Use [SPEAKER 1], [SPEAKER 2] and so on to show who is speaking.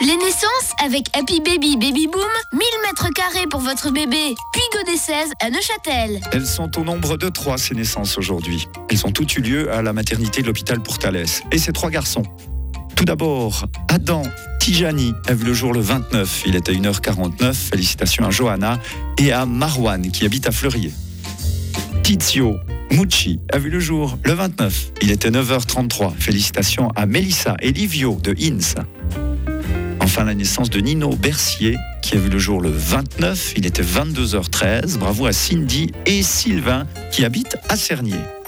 [SPEAKER 1] Les naissances avec Happy Baby Baby Boom, 1000 mètres carrés pour votre bébé, puis Godet 16 à Neuchâtel.
[SPEAKER 2] Elles sont au nombre de 3 ces naissances aujourd'hui. Elles ont toutes eu lieu à la maternité de l'hôpital Pourtalès. Et ces 3 garçons. Tout d'abord, Adam Tijani a vu le jour le 29. Il était 1h49. Félicitations à Johanna et à Marwan qui habite à Fleurier. Tizio Mucci a vu le jour le 29. Il était 9h33. Félicitations à Mélissa et Livio de Inns. Enfin, la naissance de Nino Bercier, qui a vu le jour le 29. Il était 22h13. Bravo à Cindy et Sylvain, qui habitent à Cernier.